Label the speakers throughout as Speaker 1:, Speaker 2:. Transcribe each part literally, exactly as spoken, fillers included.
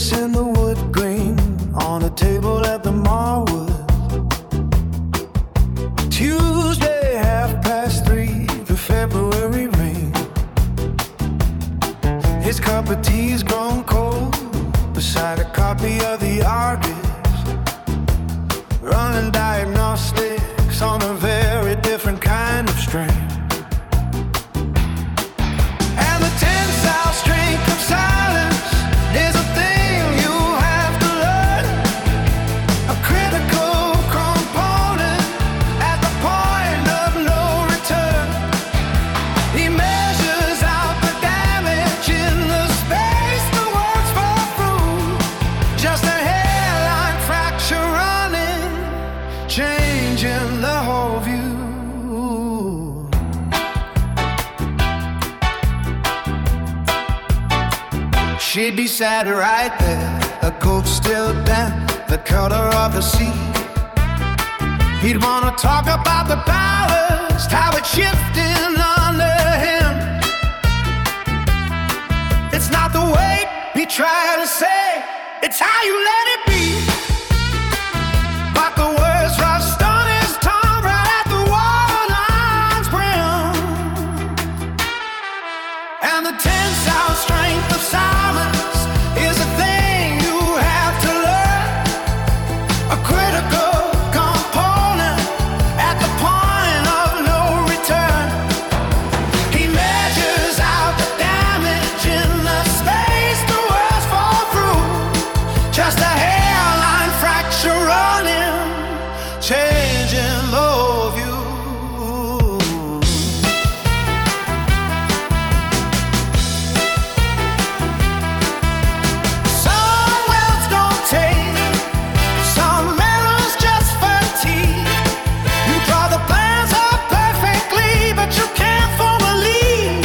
Speaker 1: sits in the wood green on a table at the Marwood. Tuesday, half past three, the February rain. His cup of tea's grown cold beside a copy of the Argus, running diagnostics on a very different kind of strain. And the tensile strength of silence is a thing you have to learn, a critical component at the point of no return. He measures out the damage in the space the words fall through, just a hairline fracture running, changing the whole view. She'd be sat right there, a coat still damp, the color of the sea. He'd wanna talk about the ballast, how it's shifting under him. It's not the weight he tried to say, it's how you let it be. But the words rust on his tongue right at the waterline's brim. And the tensile strength of silence is a thing you have to learn, a critical component at the point of no return. He measures out the damage in the space the words fall through, just a hairline fracture running, changing the view. Some wells don't take, some metals just fatigue. You draw the plans up perfectly, but you can't form a lead.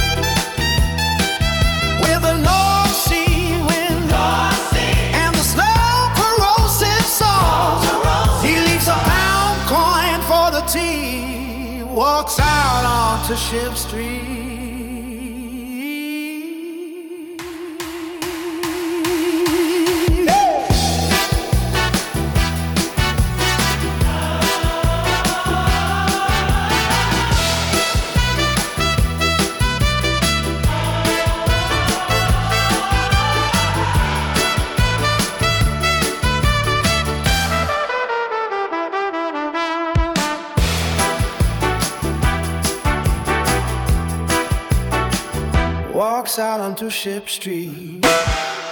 Speaker 1: With the North Sea wind and the slow corrosive salt, he leaves a pound coin for the tea, walks out onto Ship Street. Walks out onto Ship Street.